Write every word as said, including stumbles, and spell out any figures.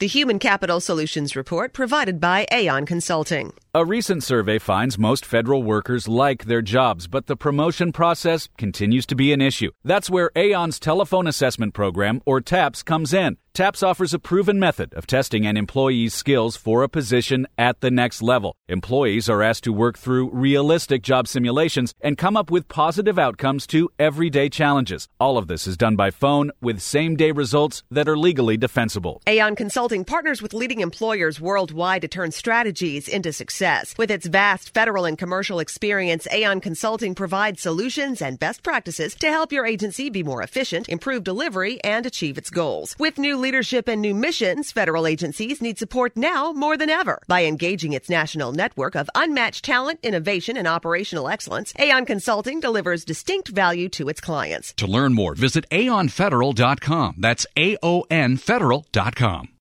The Human Capital Solutions Report provided by Aon Consulting. A recent survey finds most federal workers like their jobs, but the promotion process continues to be an issue. That's where Aon's Telephone Assessment Program, or TAPS, comes in. TAPS offers a proven method of testing an employee's skills for a position at the next level. Employees are asked to work through realistic job simulations and come up with positive outcomes to everyday challenges. All of this is done by phone with same-day results that are legally defensible. Aon Consulting partners with leading employers worldwide to turn strategies into success. With its vast federal and commercial experience, Aon Consulting provides solutions and best practices to help your agency be more efficient, improve delivery, and achieve its goals. With new leadership and new missions, federal agencies need support now more than ever. By engaging its national network of unmatched talent, innovation, and operational excellence, Aon Consulting delivers distinct value to its clients. To learn more, visit aon federal dot com. That's A O N federal dot com.